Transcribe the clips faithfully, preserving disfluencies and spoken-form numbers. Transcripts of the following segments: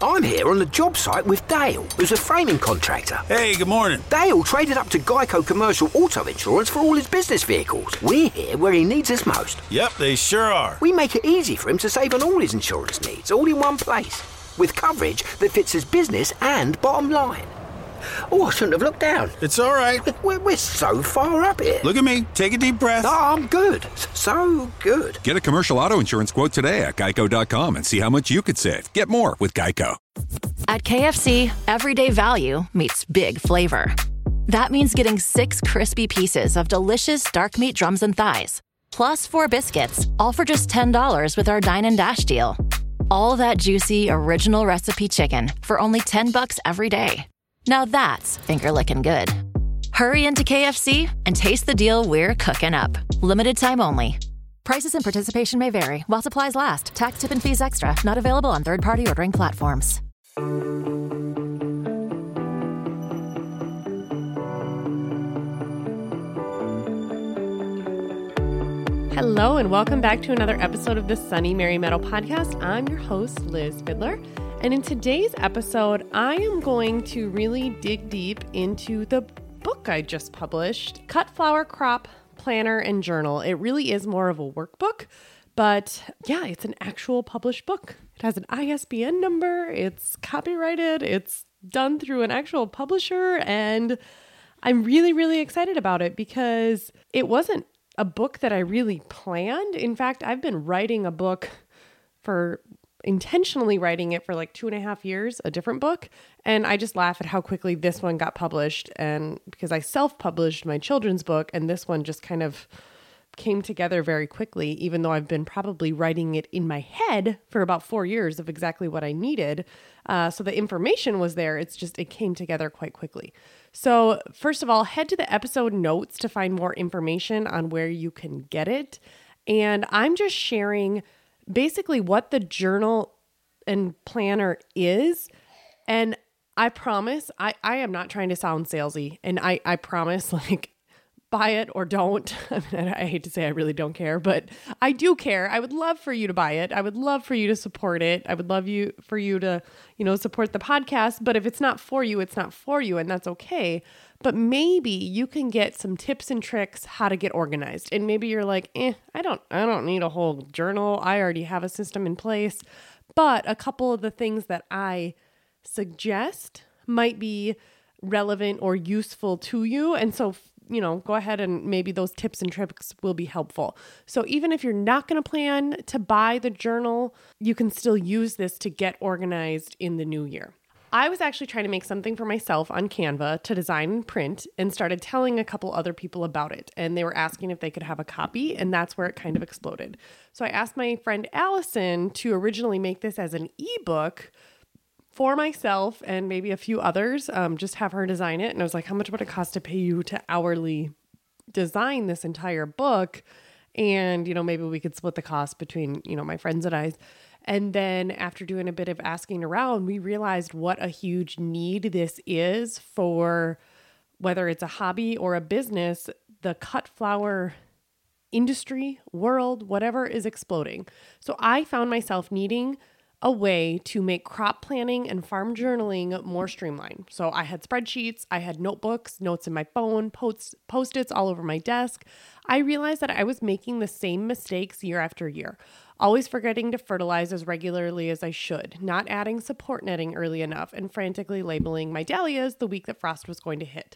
I'm here on the job site with Dale, who's a framing contractor. Hey, good morning. Dale traded up to Geico Commercial Auto Insurance for all his business vehicles. We're here where he needs us most. Yep, they sure are. We make it easy for him to save on all his insurance needs, all in one place, with coverage that fits his business and bottom line. Oh, I shouldn't have looked down. It's all right. We're, we're so far up here. Look at me. Take a deep breath. Oh, I'm good. So good. Get a commercial auto insurance quote today at geico dot com and see how much you could save. Get more with Geico. At K F C, everyday value meets big flavor. That means getting six crispy pieces of delicious dark meat drums and thighs, plus four biscuits, all for just ten dollars with our Dine and Dash deal. All that juicy, original recipe chicken for only ten bucks every day. Now that's finger-licking good. Hurry into K F C and taste the deal we're cooking up. Limited time only. Prices and participation may vary while supplies last. Tax, tip, and fees extra. Not available on third-party ordering platforms. Hello and welcome back to another episode of the Sunny Mary Meadow Podcast. I'm your host, Liz Fiddler. And in today's episode, I am going to really dig deep into the book I just published, Cut Flower Crop Planner and Journal. It really is more of a workbook, but yeah, it's an actual published book. It has an I S B N number, it's copyrighted, it's done through an actual publisher, and I'm really, really excited about it because it wasn't a book that I really planned. In fact, I've been writing a book for intentionally writing it for like two and a half years, a different book. And I just laugh at how quickly this one got published. And because I self-published my children's book, and this one just kind of came together very quickly, even though I've been probably writing it in my head for about four years of exactly what I needed. Uh, so the information was there. It's just, it came together quite quickly. So first of all, head to the episode notes to find more information on where you can get it. And I'm just sharing basically what the journal and planner is. And I promise, I, I am not trying to sound salesy. And I, I promise, like, buy it or don't. I mean, I hate to say I really don't care, but I do care. I would love for you to buy it. I would love for you to support it. I would love you for you to, you know, support the podcast. But if it's not for you, it's not for you, and that's okay. But maybe you can get some tips and tricks how to get organized. And maybe you're like, eh, I don't, I don't need a whole journal. I already have a system in place. But a couple of the things that I suggest might be relevant or useful to you. And so, you know, go ahead and maybe those tips and tricks will be helpful. So even if you're not going to plan to buy the journal, you can still use this to get organized in the new year. I was actually trying to make something for myself on Canva to design and print, and started telling a couple other people about it. And they were asking if they could have a copy, and that's where it kind of exploded. So I asked my friend Allison to originally make this as an ebook for myself and maybe a few others, um, just have her design it. And I was like, how much would it cost to pay you to hourly design this entire book? And, you know, maybe we could split the cost between, you know, my friends and I. And then after doing a bit of asking around, we realized what a huge need this is for whether it's a hobby or a business. The cut flower industry, world, whatever is exploding. So I found myself needing a way to make crop planning and farm journaling more streamlined. So I had spreadsheets, I had notebooks, notes in my phone, posts, post-its all over my desk. I realized that I was making the same mistakes year after year, always forgetting to fertilize as regularly as I should, not adding support netting early enough, and frantically labeling my dahlias the week that frost was going to hit.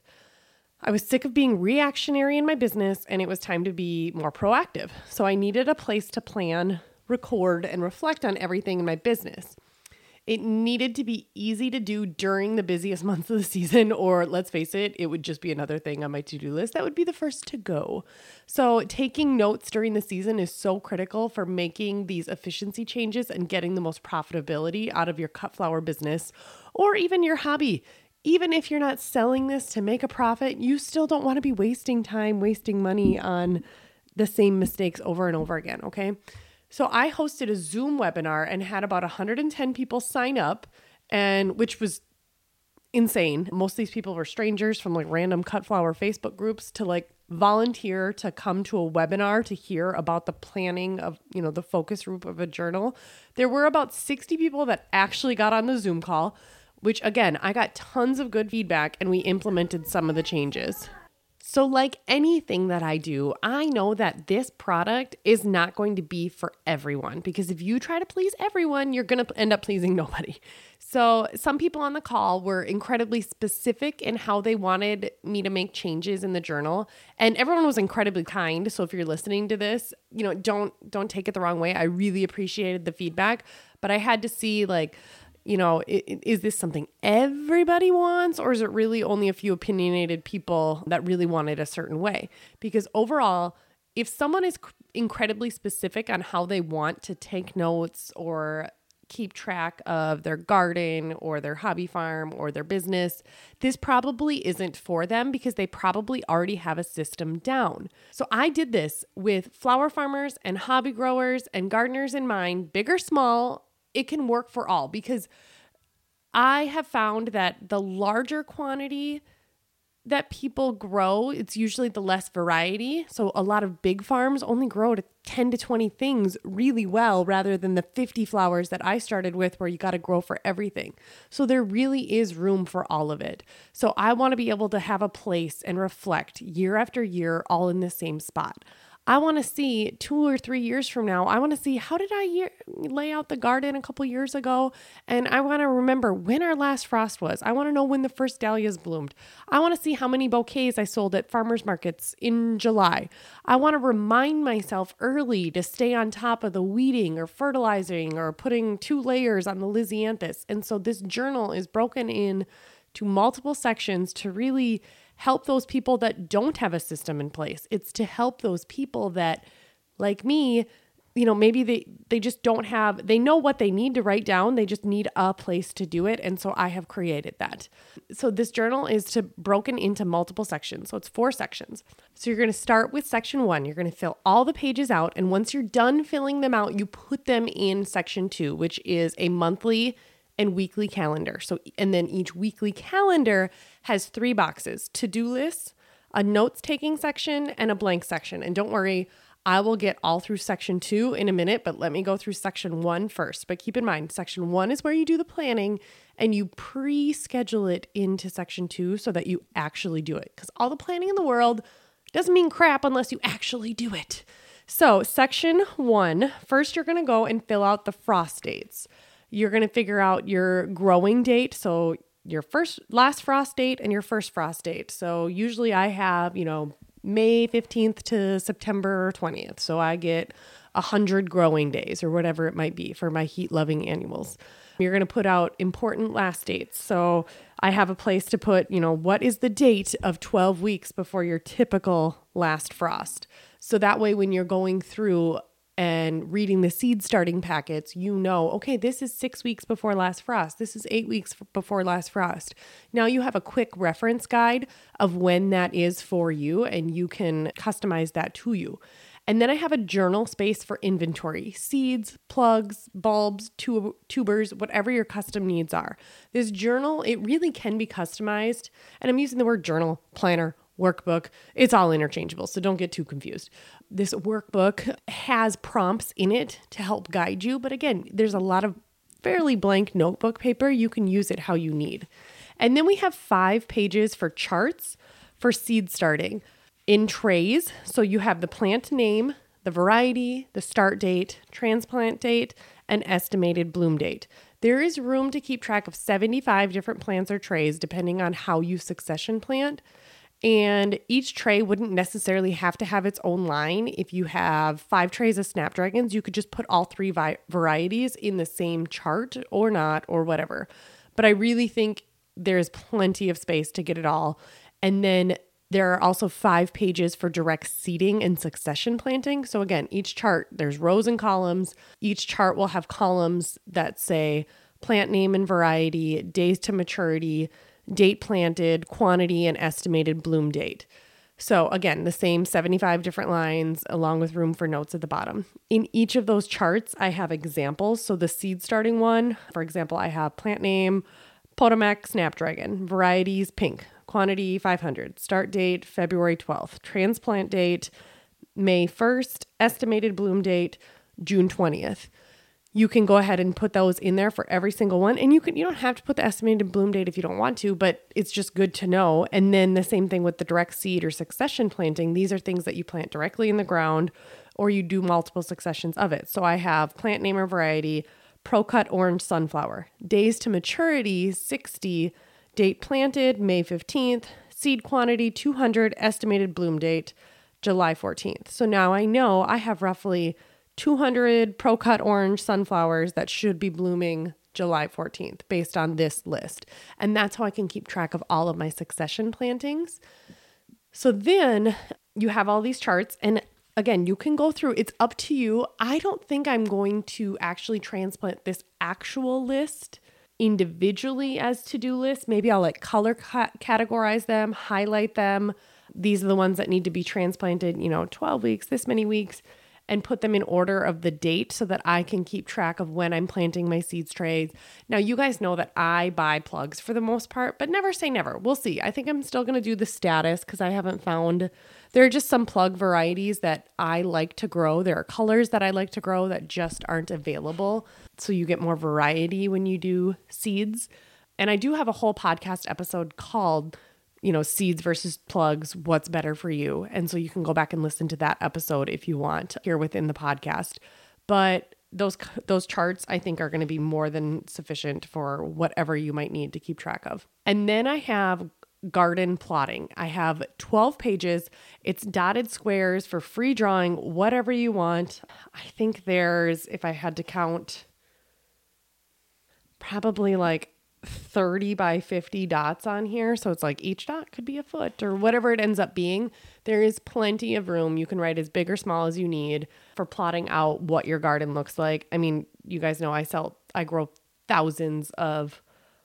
I was sick of being reactionary in my business, and it was time to be more proactive. So I needed a place to plan, record, and reflect on everything in my business. It needed to be easy to do during the busiest months of the season, or let's face it, it would just be another thing on my to-do list that would be the first to go. So taking notes during the season is so critical for making these efficiency changes and getting the most profitability out of your cut flower business, or even your hobby. Even if you're not selling this to make a profit, you still don't want to be wasting time, wasting money on the same mistakes over and over again, okay? So I hosted a Zoom webinar and had about one hundred ten people sign up, and which was insane. Most of these people were strangers from like random cut flower Facebook groups to like volunteer to come to a webinar to hear about the planning of, you know, the focus group of a journal, there were about sixty people that actually got on the Zoom call, which again, I got tons of good feedback and we implemented some of the changes. So like anything that I do, I know that this product is not going to be for everyone, because if you try to please everyone, you're going to end up pleasing nobody. So some people on the call were incredibly specific in how they wanted me to make changes in the journal, and everyone was incredibly kind. So if you're listening to this, you know, don't don't take it the wrong way. I really appreciated the feedback, but I had to see like, you know, is this something everybody wants, or is it really only a few opinionated people that really want it a certain way? Because overall, if someone is incredibly specific on how they want to take notes or keep track of their garden or their hobby farm or their business, this probably isn't for them because they probably already have a system down. So I did this with flower farmers and hobby growers and gardeners in mind, big or small. It can work for all, because I have found that the larger quantity that people grow, it's usually the less variety. So a lot of big farms only grow to ten to twenty things really well, rather than the fifty flowers that I started with where you got to grow for everything. So there really is room for all of it. So I want to be able to have a place and reflect year after year all in the same spot. I want to see two or three years from now, I want to see how did I year, lay out the garden a couple years ago? And I want to remember when our last frost was. I want to know when the first dahlias bloomed. I want to see how many bouquets I sold at farmers markets in July. I want to remind myself early to stay on top of the weeding or fertilizing or putting two layers on the Lisianthus. And so this journal is broken in to multiple sections to really help those people that don't have a system in place. It's to help those people that, like me, you know, maybe they, they just don't have, they know what they need to write down. They just need a place to do it. And so I have created that. So this journal is to broken into multiple sections. So it's four sections. So you're going to start with section one. You're going to fill all the pages out. And once you're done filling them out, you put them in section two, which is a monthly and weekly calendar. So, and then each weekly calendar has three boxes: to-do lists, a notes-taking section, and a blank section. And don't worry, I will get all through section two in a minute, but let me go through section one first. But keep in mind, section one is where you do the planning and you pre-schedule it into section two so that you actually do it. Because all the planning in the world doesn't mean crap unless you actually do it. So section one, first you're going to go and fill out the frost dates. You're going to figure out your growing date. So your first, last frost date and your first frost date. So usually I have, you know, May fifteenth to September twentieth. So I get a hundred growing days or whatever it might be for my heat loving annuals. You're going to put out important last dates. So I have a place to put, you know, what is the date of twelve weeks before your typical last frost? So that way, when you're going through and reading the seed starting packets, you know, okay, this is six weeks before last frost. This is eight weeks before last frost. Now you have a quick reference guide of when that is for you, and you can customize that to you. And then I have a journal space for inventory: seeds, plugs, bulbs, tub- tubers, whatever your custom needs are. This journal, it really can be customized. And I'm using the word journal, planner, workbook. It's all interchangeable, so don't get too confused. This workbook has prompts in it to help guide you. But again, there's a lot of fairly blank notebook paper. You can use it how you need. And then we have five pages for charts for seed starting in trays. So you have the plant name, the variety, the start date, transplant date, and estimated bloom date. There is room to keep track of seventy-five different plants or trays depending on how you succession plant. And each tray wouldn't necessarily have to have its own line. If you have five trays of Snapdragons, you could just put all three vi- varieties in the same chart or not, or whatever. But I really think there's plenty of space to get it all. And then there are also five pages for direct seeding and succession planting. So again, each chart, there's rows and columns. Each chart will have columns that say plant name and variety, days to maturity, date planted, quantity, and estimated bloom date. So again, the same seventy-five different lines along with room for notes at the bottom. In each of those charts, I have examples. So the seed starting one, for example, I have plant name, Potomac Snapdragon, varieties pink, quantity five hundred, start date February twelfth, transplant date May first, estimated bloom date June twentieth. You can go ahead and put those in there for every single one. And you can, you don't have to put the estimated bloom date if you don't want to, but it's just good to know. And then the same thing with the direct seed or succession planting. These are things that you plant directly in the ground or you do multiple successions of it. So I have plant name or variety, ProCut orange sunflower, days to maturity sixty, date planted May fifteenth, seed quantity two hundred, estimated bloom date July fourteenth. So now I know I have roughly two hundred ProCut orange sunflowers that should be blooming July fourteenth based on this list. And that's how I can keep track of all of my succession plantings. So then you have all these charts, and again, you can go through, it's up to you. I don't think I'm going to actually transplant this actual list individually as to-do lists. Maybe I'll like color ca- categorize them, highlight them. These are the ones that need to be transplanted, you know, twelve weeks, this many weeks, and put them in order of the date so that I can keep track of when I'm planting my seeds trays. Now, you guys know that I buy plugs for the most part, but never say never. We'll see. I think I'm still going to do the status because I haven't found, there are just some plug varieties that I like to grow. There are colors that I like to grow that just aren't available. So you get more variety when you do seeds. And I do have a whole podcast episode called you know, seeds versus plugs, what's better for you. And so you can go back and listen to that episode if you want here within the podcast. But those those charts, I think, are going to be more than sufficient for whatever you might need to keep track of. And then I have garden plotting. I have twelve pages. It's dotted squares for free drawing, whatever you want. I think there's, if I had to count, probably like thirty by fifty dots on here. So it's like each dot could be a foot or whatever it ends up being. There is plenty of room. You can write as big or small as you need for plotting out what your garden looks like. I mean, you guys know I sell, I grow thousands of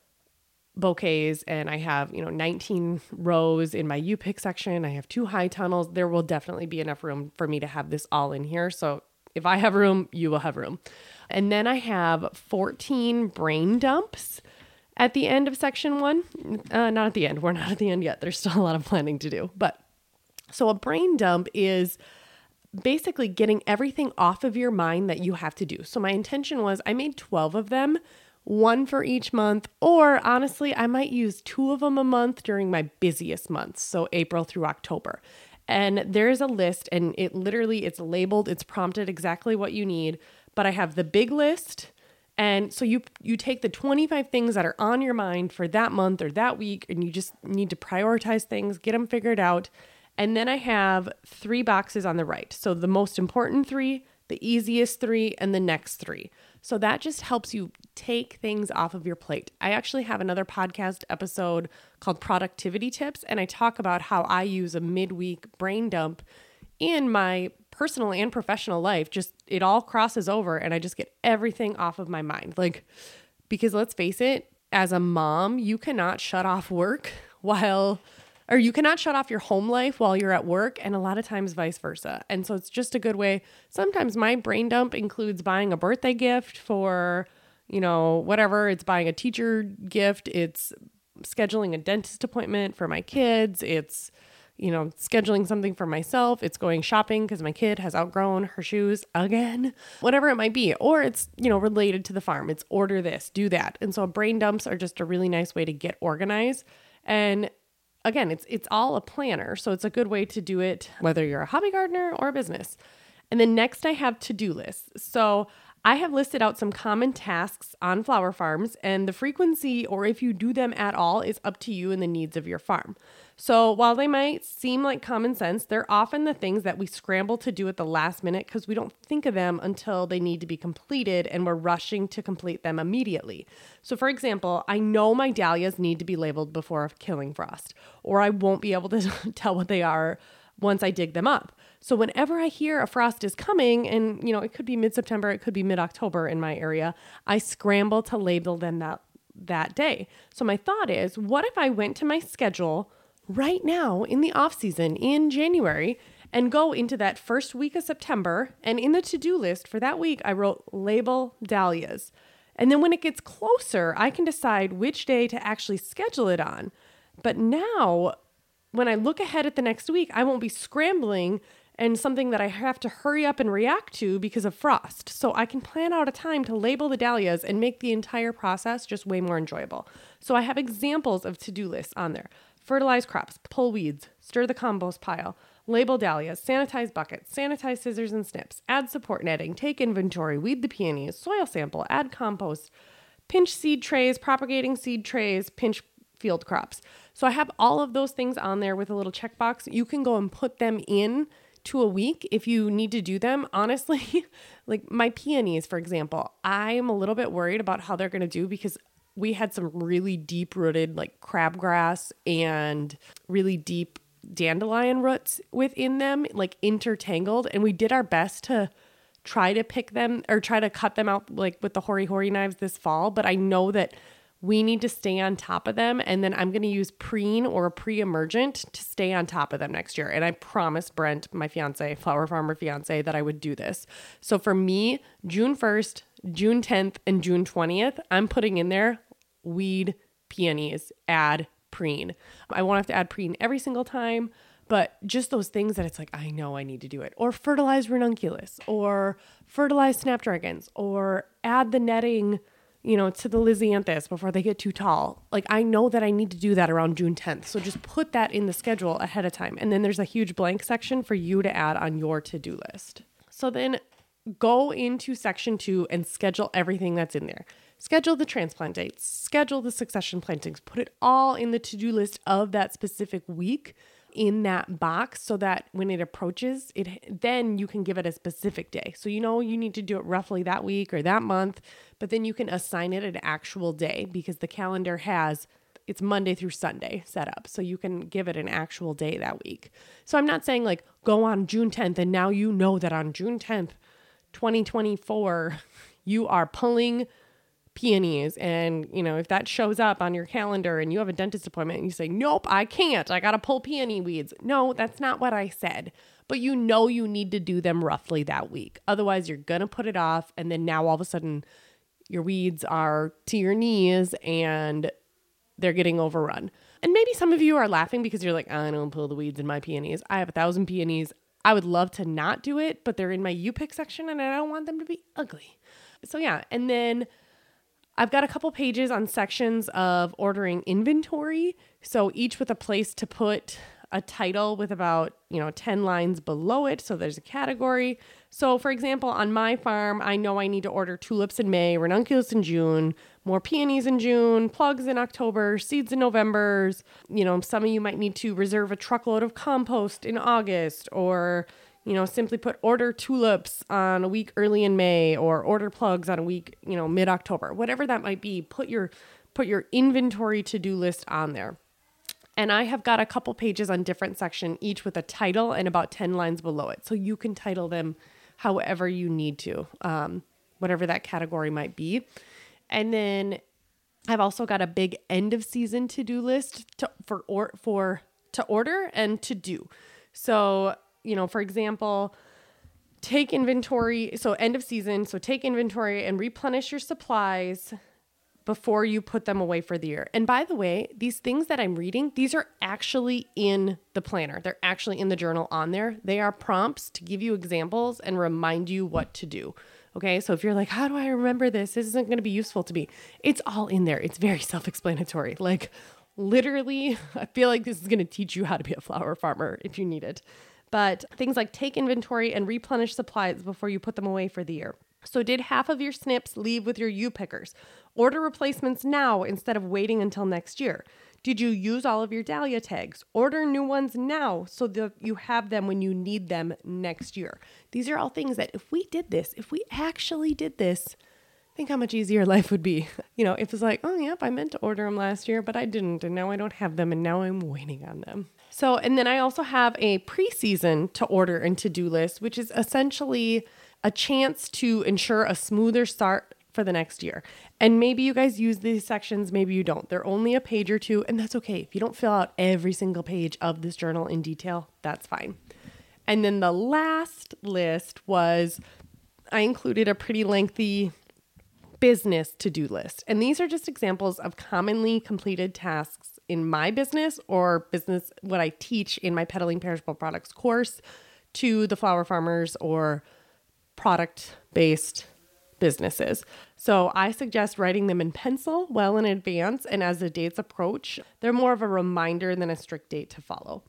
bouquets and I have, you know, nineteen rows in my U-pick section. I have two high tunnels. There will definitely be enough room for me to have this all in here. So if I have room, you will have room. And then I have fourteen brain dumps at the end of section one. Uh, not at the end. We're not at the end yet. There's still a lot of planning to do. But so a brain dump is basically getting everything off of your mind that you have to do. So my intention was I made twelve of them, one for each month, or honestly, I might use two of them a month during my busiest months. So April through October. And there's a list and it literally, it's labeled, it's prompted exactly what you need. But I have the big list. And so you you take the twenty-five things that are on your mind for that month or that week, and you just need to prioritize things, get them figured out. And then I have three boxes on the right. So the most important three, the easiest three, and the next three. So that just helps you take things off of your plate. I actually have another podcast episode called Productivity Tips, and I talk about how I use a midweek brain dump in my personal and professional life. Just it all crosses over and I just get everything off of my mind. Like, because let's face it, as a mom, you cannot shut off work while, or you cannot shut off your home life while you're at work, and a lot of times vice versa. And so it's just a good way. Sometimes my brain dump includes buying a birthday gift for, you know, whatever. It's buying a teacher gift. It's scheduling a dentist appointment for my kids. It's you know, scheduling something for myself. It's going shopping because my kid has outgrown her shoes again, whatever it might be. Or it's, you know, related to the farm. It's order this, do that. And so brain dumps are just a really nice way to get organized. And again, it's it's all a planner. So it's a good way to do it, whether you're a hobby gardener or a business. And then next I have to-do lists. So I have listed out some common tasks on flower farms, and the frequency, or if you do them at all, is up to you and the needs of your farm. So while they might seem like common sense, they're often the things that we scramble to do at the last minute because we don't think of them until they need to be completed and we're rushing to complete them immediately. So for example, I know my dahlias need to be labeled before killing frost, or I won't be able to tell what they are once I dig them up. So whenever I hear a frost is coming, and you know, it could be mid-September, it could be mid-October in my area, I scramble to label them that, that day. So my thought is, what if I went to my schedule right now in the off season in January and go into that first week of September, and in the to-do list for that week, I wrote label dahlias. And then when it gets closer, I can decide which day to actually schedule it on. But now when I look ahead at the next week, I won't be scrambling and something that I have to hurry up and react to because of frost. So I can plan out a time to label the dahlias and make the entire process just way more enjoyable. So I have examples of to-do lists on there. Fertilize crops, pull weeds, stir the compost pile, label dahlias, sanitize buckets, sanitize scissors and snips, add support netting, take inventory, weed the peonies, soil sample, add compost, pinch seed trays, propagating seed trays, pinch field crops. So I have all of those things on there with a little checkbox. You can go and put them in to a week if you need to do them. Honestly, like my peonies, for example, I'm a little bit worried about how they're going to do because we had some really deep rooted like crabgrass and really deep dandelion roots within them, like intertangled. And we did our best to try to pick them or try to cut them out like with the hori hori knives this fall. But I know that we need to stay on top of them. And then I'm going to use preen or a pre-emergent to stay on top of them next year. And I promised Brent, my fiance, flower farmer fiance, that I would do this. So for me, June first, June tenth, and June twentieth, I'm putting in there weed, peonies, add preen. I won't have to add preen every single time, but just those things that it's like, I know I need to do it. Or fertilize ranunculus, or fertilize snapdragons, or add the netting, you know, to the Lisianthus before they get too tall. Like I know that I need to do that around June tenth. So just put that in the schedule ahead of time. And then there's a huge blank section for you to add on your to-do list. So then go into section two and schedule everything that's in there. Schedule the transplant dates, schedule the succession plantings, put it all in the to-do list of that specific week in that box so that when it approaches it, then you can give it a specific day. So you know you need to do it roughly that week or that month, but then you can assign it an actual day because the calendar has, it's Monday through Sunday set up. So you can give it an actual day that week. So I'm not saying like go on June tenth and now you know that on June tenth, twenty twenty-four, you are pulling peonies. And, you know, if that shows up on your calendar and you have a dentist appointment and you say, nope, I can't, I got to pull peony weeds. No, that's not what I said. But you know, you need to do them roughly that week. Otherwise, you're going to put it off. And then now all of a sudden your weeds are to your knees and they're getting overrun. And maybe some of you are laughing because you're like, I don't pull the weeds in my peonies. I have a thousand peonies. I would love to not do it, but they're in my you pick section and I don't want them to be ugly. So yeah. And then I've got a couple pages on sections of ordering inventory. So each with a place to put a title with about, you know, ten lines below it. So there's a category. So for example, on my farm, I know I need to order tulips in May, ranunculus in June, more peonies in June, plugs in October, seeds in November. You know, some of you might need to reserve a truckload of compost in August, or you know, simply put order tulips on a week early in May, or order plugs on a week, you know, mid-October, whatever that might be. Put your, put your inventory to-do list on there. And I have got a couple pages on different section, each with a title and about ten lines below it. So you can title them however you need to, um, whatever that category might be. And then I've also got a big end of season to-do list to, for, or, for, to order and to do. So you know, for example, take inventory. So end of season. So take inventory and replenish your supplies before you put them away for the year. And by the way, these things that I'm reading, these are actually in the planner. They're actually in the journal on there. They are prompts to give you examples and remind you what to do. Okay. So if you're like, how do I remember this? This isn't going to be useful to me. It's all in there. It's very self-explanatory. Like literally, I feel like this is going to teach you how to be a flower farmer if you need it. But things like take inventory and replenish supplies before you put them away for the year. So did half of your snips leave with your U-pickers? Order replacements now instead of waiting until next year. Did you use all of your dahlia tags? Order new ones now so that you have them when you need them next year. These are all things that if we did this, if we actually did this, think how much easier life would be. You know, if it's like, oh, yep, I meant to order them last year, but I didn't, and now I don't have them, and now I'm waiting on them. So, and then I also have a preseason to order and to-do list, which is essentially a chance to ensure a smoother start for the next year. And maybe you guys use these sections, maybe you don't. They're only a page or two, and that's okay. If you don't fill out every single page of this journal in detail, that's fine. And then the last list was, I included a pretty lengthy business to-do list. And these are just examples of commonly completed tasks in my business or business, what I teach in my Peddling Perishable Products course to the flower farmers or product-based businesses. So I suggest writing them in pencil well in advance. And as the dates approach, they're more of a reminder than a strict date to follow.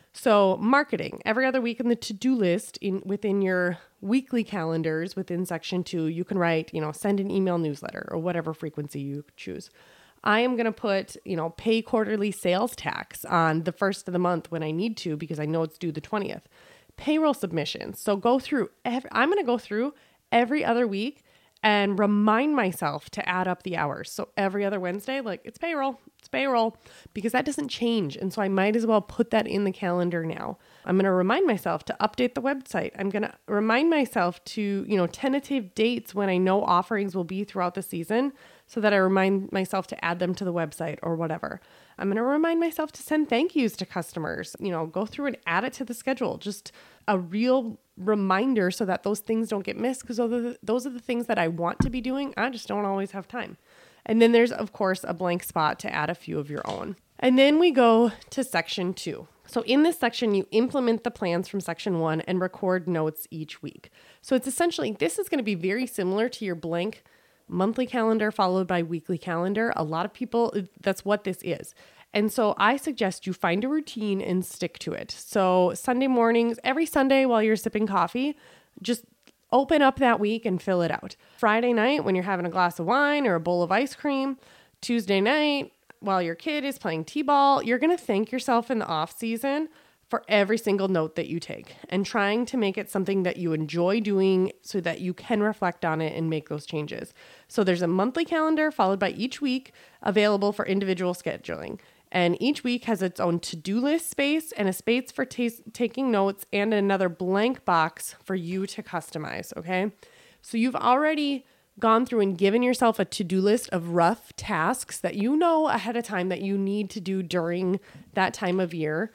So marketing, every other week in the to-do list in within your weekly calendars within section two, you can write, you know, send an email newsletter or whatever frequency you choose. I am going to put, you know, pay quarterly sales tax on the first of the month when I need to, because I know it's due the twentieth. Payroll submissions. So go through, every, I'm going to go through every other week and remind myself to add up the hours. So every other Wednesday, like it's payroll, it's payroll, because that doesn't change. And so I might as well put that in the calendar now. I'm going to remind myself to update the website. I'm going to remind myself to, you know, tentative dates when I know offerings will be throughout the season so that I remind myself to add them to the website or whatever. I'm going to remind myself to send thank yous to customers, you know, go through and add it to the schedule. Just a real reminder so that those things don't get missed, because those are the, those are the things that I want to be doing. I just don't always have time. And then there's, of course, a blank spot to add a few of your own. And then we go to section two. So in this section, you implement the plans from section one and record notes each week. So it's essentially, this is going to be very similar to your blank monthly calendar followed by weekly calendar. A lot of people, that's what this is. And so I suggest you find a routine and stick to it. So Sunday mornings, every Sunday while you're sipping coffee, just open up that week and fill it out. Friday night when you're having a glass of wine or a bowl of ice cream. Tuesday night while your kid is playing t-ball, you're going to thank yourself in the off season for every single note that you take and trying to make it something that you enjoy doing so that you can reflect on it and make those changes. So there's a monthly calendar followed by each week available for individual scheduling. And each week has its own to-do list space and a space for t- taking notes and another blank box for you to customize, okay? So you've already gone through and given yourself a to-do list of rough tasks that you know ahead of time that you need to do during that time of year.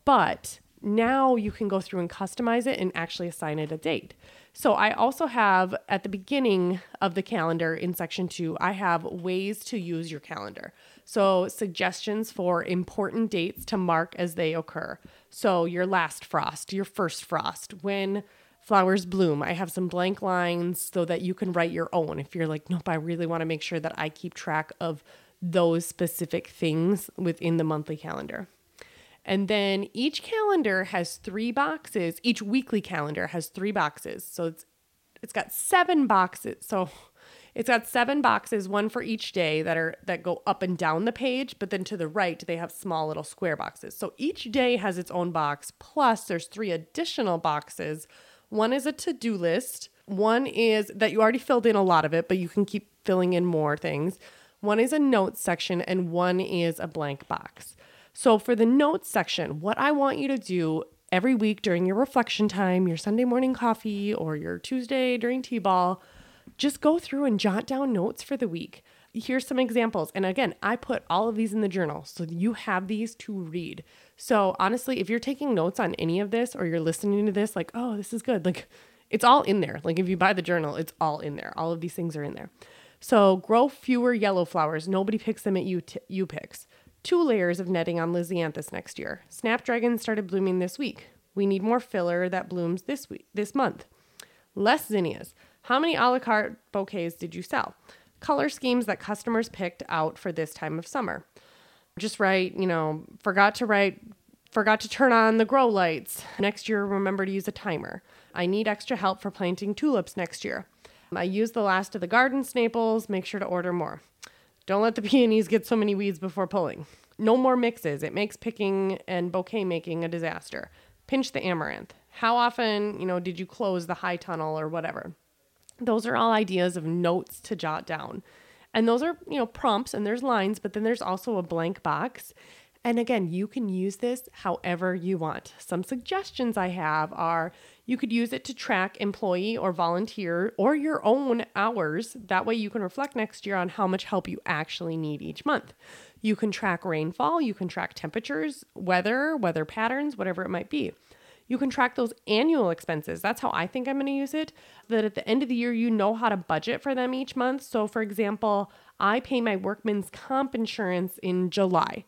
But now you can go through and customize it and actually assign it a date. So I also have at the beginning of the calendar in section two, I have ways to use your calendar. So suggestions for important dates to mark as they occur. So your last frost, your first frost, when flowers bloom. I have some blank lines so that you can write your own. If you're like, nope, I really want to make sure that I keep track of those specific things within the monthly calendar. And then each calendar has three boxes. Each weekly calendar has three boxes. So it's it's got seven boxes. So it's got seven boxes, one for each day that are that go up and down the page, but then to the right, they have small little square boxes. So each day has its own box, plus there's three additional boxes. One is a to-do list. One is that you already filled in a lot of it, but you can keep filling in more things. One is a notes section, and one is a blank box. So for the notes section, what I want you to do every week during your reflection time, your Sunday morning coffee, or your Tuesday during T-ball, just go through and jot down notes for the week. Here's some examples. And again, I put all of these in the journal so you have these to read. So honestly, if you're taking notes on any of this or you're listening to this, like, oh, this is good. Like it's all in there. Like if you buy the journal, it's all in there. All of these things are in there. So grow fewer yellow flowers. Nobody picks them at you, t- you picks. Two layers of netting on Lisianthus next year. Snapdragon started blooming this week. We need more filler that blooms this week, this month. Less zinnias. How many a la carte bouquets did you sell? Color schemes that customers picked out for this time of summer. Just write, you know, forgot to write, forgot to turn on the grow lights. Next year, remember to use a timer. I need extra help for planting tulips next year. I used the last of the garden staples. Make sure to order more. Don't let the peonies get so many weeds before pulling. No more mixes. It makes picking and bouquet making a disaster. Pinch the amaranth. How often, you know, did you close the high tunnel or whatever? Those are all ideas of notes to jot down. And those are, you know, prompts and there's lines, but then there's also a blank box. And again, you can use this however you want. Some suggestions I have are you could use it to track employee or volunteer or your own hours. That way you can reflect next year on how much help you actually need each month. You can track rainfall, you can track temperatures, weather, weather patterns, whatever it might be. You can track those annual expenses. That's how I think I'm going to use it, that at the end of the year, you know how to budget for them each month. So for example, I pay my workman's comp insurance in July.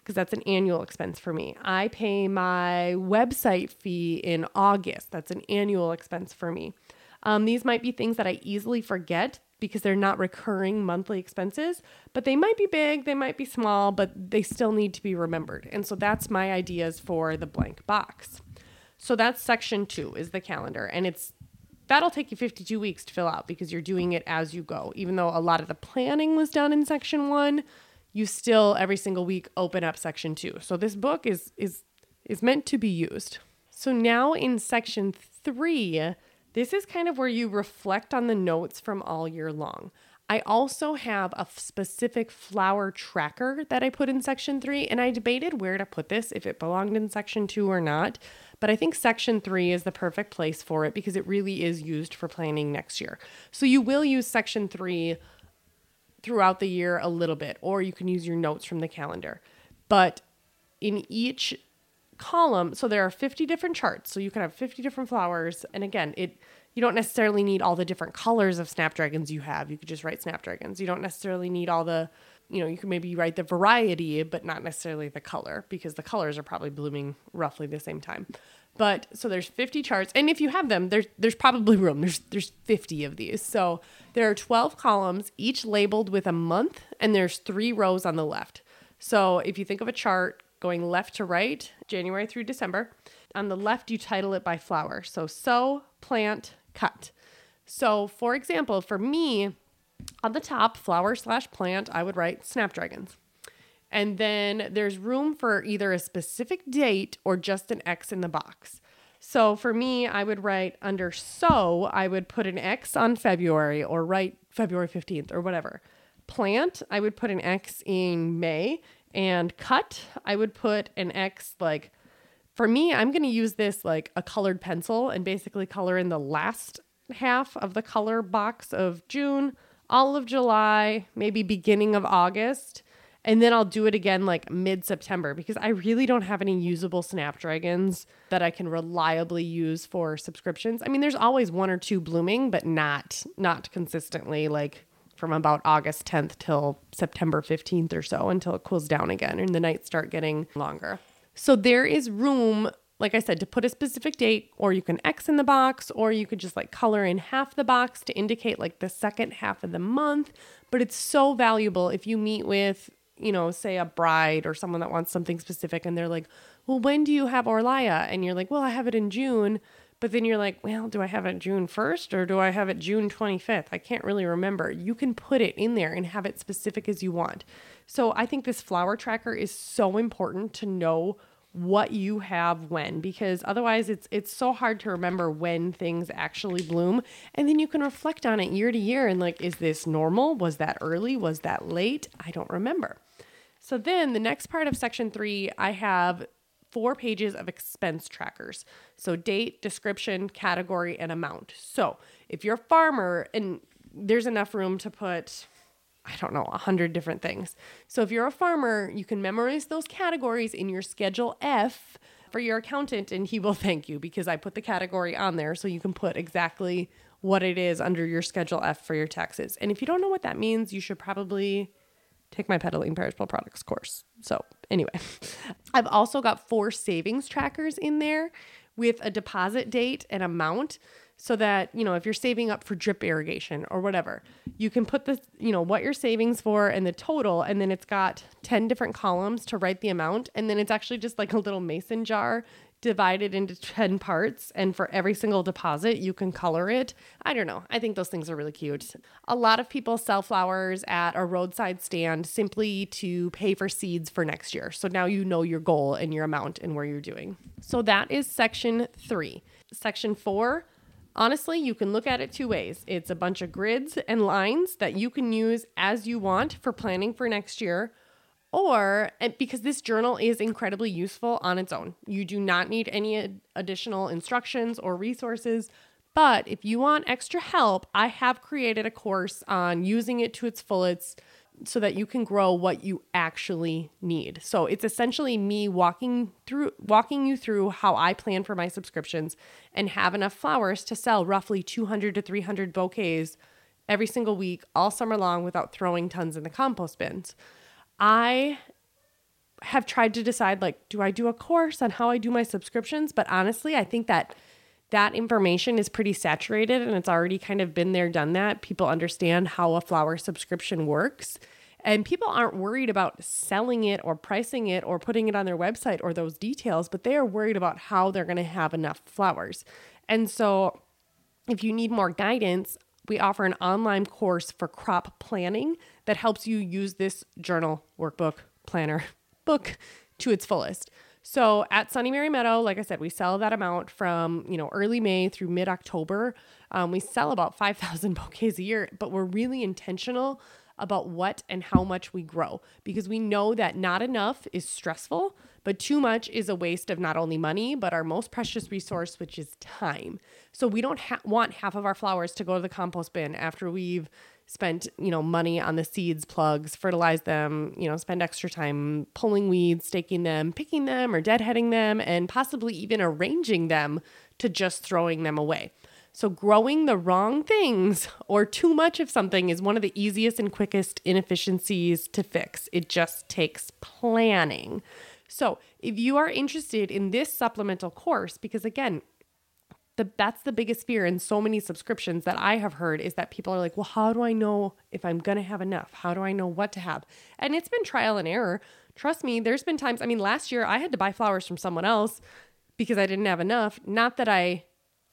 because that's an annual expense for me. I pay my website fee in August. That's an annual expense for me. Um, these might be things that I easily forget because they're not recurring monthly expenses, but they might be big, they might be small, but they still need to be remembered. And so that's my ideas for the blank box. So that's section two is the calendar. And it's that'll take you fifty-two weeks to fill out because you're doing it as you go. Even though a lot of the planning was done in section one, you still every single week open up section two. So this book is is is meant to be used. So now in section three, this is kind of where you reflect on the notes from all year long. I also have a specific flower tracker that I put in section three, and I debated where to put this, if it belonged in section two or not. But I think section three is the perfect place for it because it really is used for planning next year. So you will use section three throughout the year a little bit, or you can use your notes from the calendar. But in each column, so there are fifty different charts, so you can have fifty different flowers. And again, it you don't necessarily need all the different colors of snapdragons you have. You could just write snapdragons. You don't necessarily need all the, you know, you can maybe write the variety, but not necessarily the color, because the colors are probably blooming roughly the same time. But so there's fifty charts, and if you have them, there's there's probably room. There's there's fifty of these. So there are twelve columns, each labeled with a month, and there's three rows on the left. So if you think of a chart going left to right, January through December, on the left you title it by flower. So sow, plant, cut. So for example, for me, on the top, flower slash plant, I would write snapdragons. And then there's room for either a specific date or just an X in the box. So for me, I would write under sow, I would put an X on February or write February fifteenth or whatever. Plant, I would put an X in May. And cut, I would put an X, like, for me, I'm going to use this like a colored pencil and basically color in the last half of the color box of June, all of July, maybe beginning of August. And then I'll do it again like mid-September because I really don't have any usable snapdragons that I can reliably use for subscriptions. I mean, there's always one or two blooming, but not not consistently, like from about August tenth till September fifteenth or so, until it cools down again and the nights start getting longer. So there is room, like I said, to put a specific date, or you can X in the box, or you could just like color in half the box to indicate like the second half of the month. But it's so valuable if you meet with, you know, say a bride or someone that wants something specific and they're like, well, when do you have Orlaya? And you're like, well, I have it in June. But then you're like, well, do I have it June first or do I have it June twenty-fifth? I can't really remember. You can put it in there and have it specific as you want. So I think this flower tracker is so important to know what you have when, because otherwise it's it's so hard to remember when things actually bloom. And then you can reflect on it year to year and like, is this normal? Was that early? Was that late? I don't remember. So then the next part of section three, I have four pages of expense trackers. So date, description, category, and amount. So if you're a farmer and there's enough room to put, I don't know, a hundred different things. So if you're a farmer, you can memorize those categories in your Schedule F for your accountant, and he will thank you because I put the category on there so you can put exactly what it is under your Schedule F for your taxes. And if you don't know what that means, you should probably take my Peddling Perishable Products course. So anyway, I've also got four savings trackers in there with a deposit date and amount so that, you know, if you're saving up for drip irrigation or whatever, you can put the, you know, what your savings for and the total, and then it's got ten different columns to write the amount. And then it's actually just like a little mason jar divided into ten parts, and for every single deposit you can color it. I don't know. I think those things are really cute. A lot of people sell flowers at a roadside stand simply to pay for seeds for next year. So now you know your goal and your amount and where you're doing. So that is section three. Section four, honestly, you can look at it two ways. It's a bunch of grids and lines that you can use as you want for planning for next year. Or, and because this journal is incredibly useful on its own. You do not need any ad- additional instructions or resources. But if you want extra help, I have created a course on using it to its fullest so that you can grow what you actually need. So it's essentially me walking through, walking you through how I plan for my subscriptions and have enough flowers to sell roughly two hundred to three hundred bouquets every single week, all summer long, without throwing tons in the compost bins. I have tried to decide, like, do I do a course on how I do my subscriptions? But honestly, I think that that information is pretty saturated and it's already kind of been there, done that. People understand how a flower subscription works. And people aren't worried about selling it or pricing it or putting it on their website or those details, but they are worried about how they're going to have enough flowers. And so if you need more guidance, we offer an online course for crop planning that helps you use this journal, workbook, planner, book to its fullest. So at Sunny Mary Meadow, like I said, we sell that amount from, you know, early May through mid-October. Um, we sell about five thousand bouquets a year, but we're really intentional about what and how much we grow, because we know that not enough is stressful, but too much is a waste of not only money, but our most precious resource, which is time. So we don't ha- want half of our flowers to go to the compost bin after we've spent, you know, money on the seeds, plugs, fertilize them, you know, spend extra time pulling weeds, staking them, picking them, or deadheading them, and possibly even arranging them to just throwing them away. So growing the wrong things or too much of something is one of the easiest and quickest inefficiencies to fix. It just takes planning. So if you are interested in this supplemental course, because again, the, that's the biggest fear in so many subscriptions that I have heard, is that people are like, well, how do I know if I'm going to have enough? How do I know what to have? And it's been trial and error. Trust me, there's been times, I mean, last year I had to buy flowers from someone else because I didn't have enough. Not that I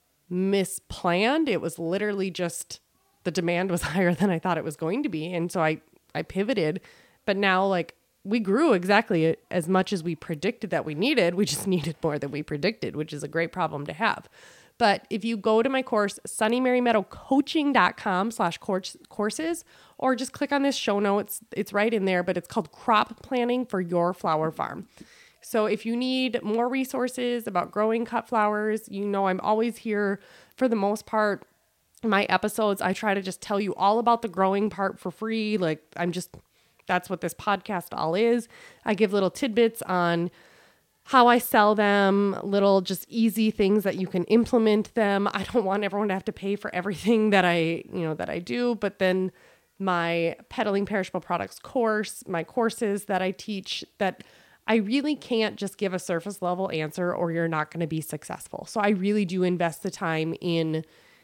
misplanned. It was literally just the demand was higher than I thought it was going to be. And so I, I pivoted, but now like we grew exactly as much as we predicted that we needed. We just needed more than we predicted, which is a great problem to have. But if you go to my course, sunnymarymeadowcoaching.com slash courses, or just click on this show notes, it's right in there, but it's called Crop Planning for Your Flower Farm. So if you need more resources about growing cut flowers, you know I'm always here. For the most part, my episodes, I try to just tell you all about the growing part for free. Like I'm just, that's what this podcast all is. I give little tidbits on how I sell them, little just easy things that you can implement them. I don't want everyone to have to pay for everything that I, you know, that I do, but then my Peddling Perishable Products course, my courses that I teach, that I really can't just give a surface level answer or you're not going to be successful. So I really do invest the time in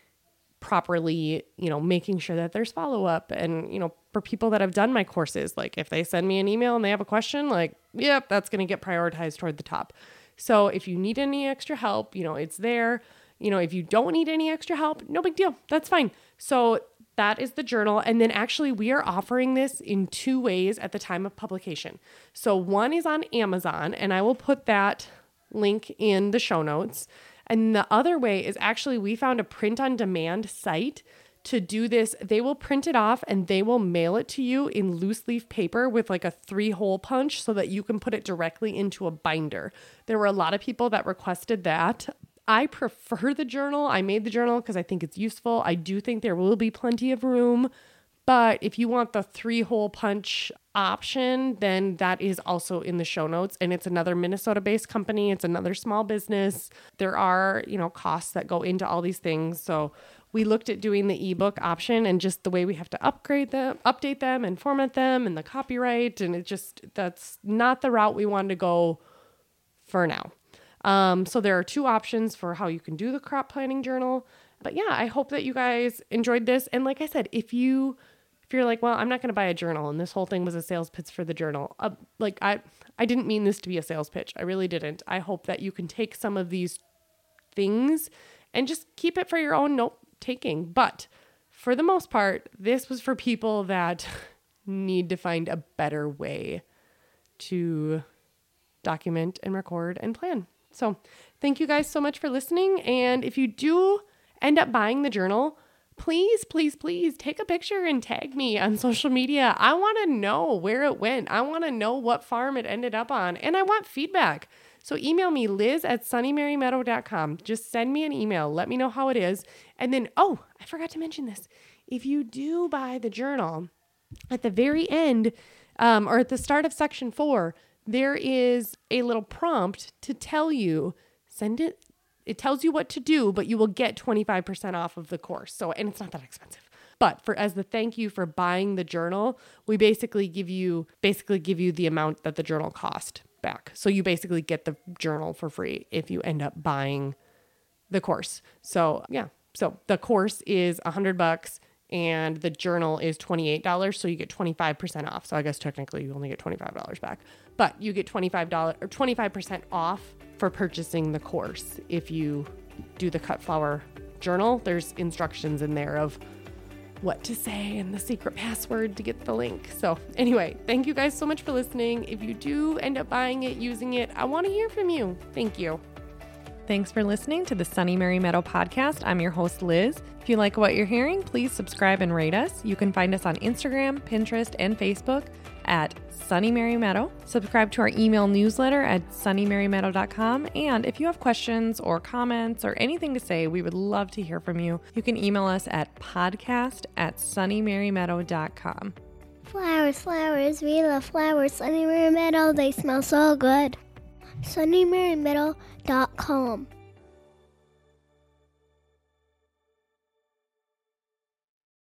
properly, you know, making sure that there's follow up. And, you know, for people that have done my courses, like if they send me an email and they have a question, like, yep, that's going to get prioritized toward the top. So if you need any extra help, you know, it's there. You know, if you don't need any extra help, no big deal. That's fine. So that is the journal. And then actually we are offering this in two ways at the time of publication. So one is on Amazon, and I will put that link in the show notes. And the other way is actually we found a print on demand site to do this. They will print it off and they will mail it to you in loose leaf paper with like a three hole punch so that you can put it directly into a binder. There were a lot of people that requested that. I prefer the journal. I made the journal because I think it's useful. I do think there will be plenty of room, but if you want the three hole punch option, then that is also in the show notes. And it's another Minnesota based company. It's another small business. There are, you know, costs that go into all these things. So we looked at doing the ebook option and just the way we have to upgrade them, update them and format them and the copyright. And it just, that's not the route we wanted to go for now. Um, so there are two options for how you can do the crop planning journal. But yeah, I hope that you guys enjoyed this. And like I said, if you, if you're like, well, I'm not going to buy a journal and this whole thing was a sales pitch for the journal. Uh, like I, I didn't mean this to be a sales pitch. I really didn't. I hope that you can take some of these things and just keep it for your own note taking. But for the most part, this was for people that need to find a better way to document and record and plan. So thank you guys so much for listening. And if you do end up buying the journal, please, please, please take a picture and tag me on social media. I want to know where it went. I want to know what farm it ended up on. And I want feedback. So email me, liz at sunny mary meadow dot com. Just send me an email. Let me know how it is. And then, oh, I forgot to mention this. If you do buy the journal, at the very end, um, or at the start of section four, there is a little prompt to tell you, send it. It tells you what to do, but you will get twenty-five percent off of the course. So, and it's not that expensive. But for as the thank you for buying the journal, we basically give you basically give you the amount that the journal cost back. So you basically get the journal for free if you end up buying the course. So yeah, so the course is a hundred bucks and the journal is twenty-eight dollars. So you get twenty-five percent off. So I guess technically you only get twenty-five dollars back, but you get twenty-five dollars or twenty-five percent off for purchasing the course. If you do the Cut Flower journal, there's instructions in there of what to say and the secret password to get the link. So anyway, thank you guys so much for listening. If you do end up buying it, using it, I want to hear from you. Thank you. Thanks for listening to the Sunny Mary Meadow podcast. I'm your host, Liz. If you like what you're hearing, please subscribe and rate us. You can find us on Instagram, Pinterest, and Facebook at Sunny Mary Meadow. Subscribe to our email newsletter at sunny mary meadow dot com. And if you have questions or comments or anything to say, we would love to hear from you. You can email us at podcast at sunny mary meadow dot com. Flowers, flowers, we love flowers. Sunny Mary Meadow, they smell so good. sunny mary meadow dot com